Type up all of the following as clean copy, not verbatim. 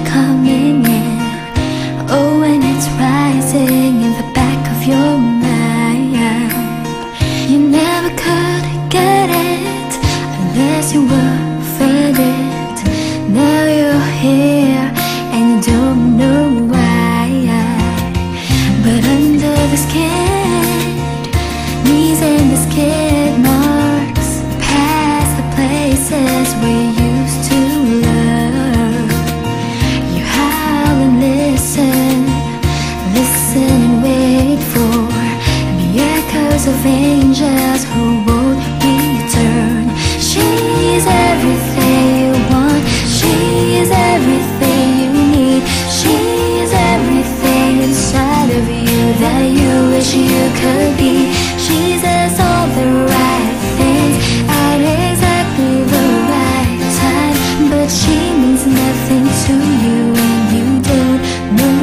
coming in. Oh, when it's rising in the back of your mind. You never could get it unless you were fed it. Now you're here and you don't know why. But under the skin, knees and the skid marks, past the places where you used to love. You howl and listen, listen and wait for the echoes of angels who won't return. She's everything you want, she's everything you need, she's everything inside of you that you wish you could be. She says all the right things at exactly the right time, but she means nothing to you and you don't know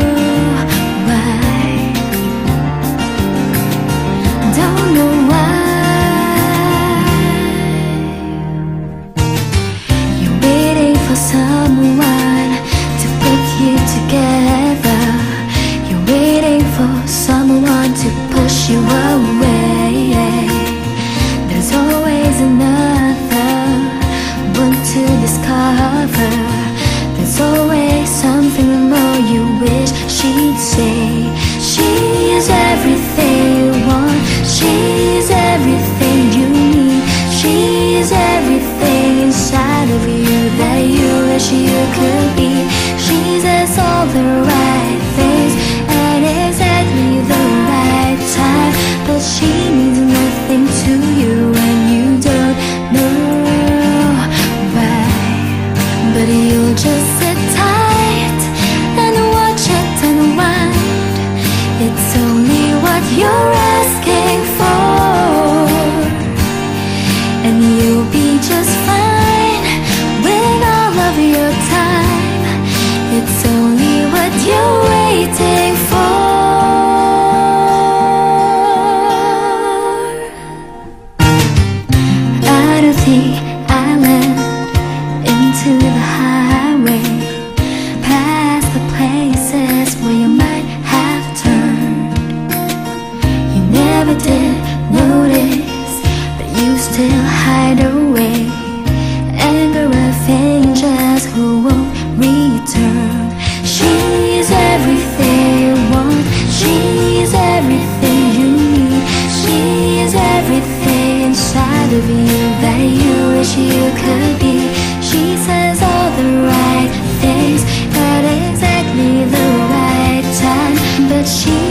why. Don't know why. You're waiting for someone to put you together. You're waiting for someone to push you away. There's always another one to discover. There's always something more you wish she'd say. She's everything you want, she's everything you need, she's everything inside of you that you wish you could be. She says all the right things at exactly the right time, but she means nothing to you and you don't know why. But you'll just sit tight and watch it unwind. It's only what you're asking for, and you'll be just fine with all of your time. It's only what you're waiting for. Out of the island, into the highway, past the places where you might have turned. You never did notice, but you still hide away. Anger of angels who won't return. She's everything you want, she's everything you need, she's everything inside of you that you wish you could be. She says all the right things at exactly the right time, but she